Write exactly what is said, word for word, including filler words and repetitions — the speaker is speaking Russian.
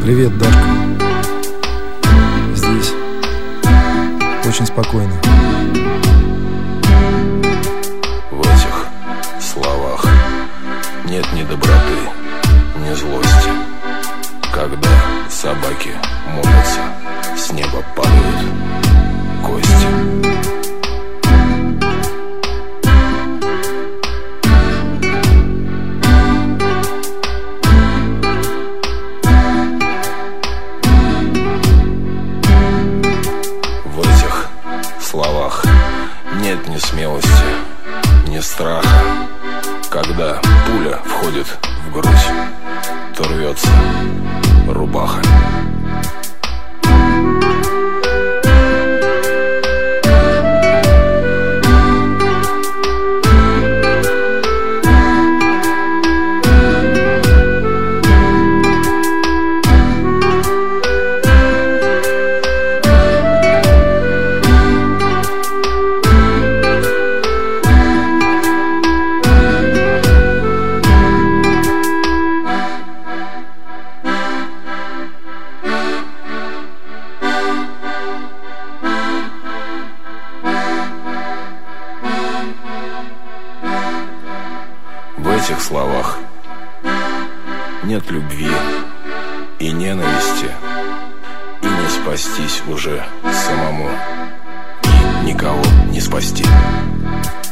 Привет, Дашка. Здесь очень спокойно. В этих словах нет ни доброты, ни злости. Когда собаки молятся, с неба падают кости. В этих словах нет ни смелости, ни страха. Когда пуля входит в грудь, то рвется рубаха. В этих словах нет любви и ненависти, и не спастись уже самому, и никого не спасти.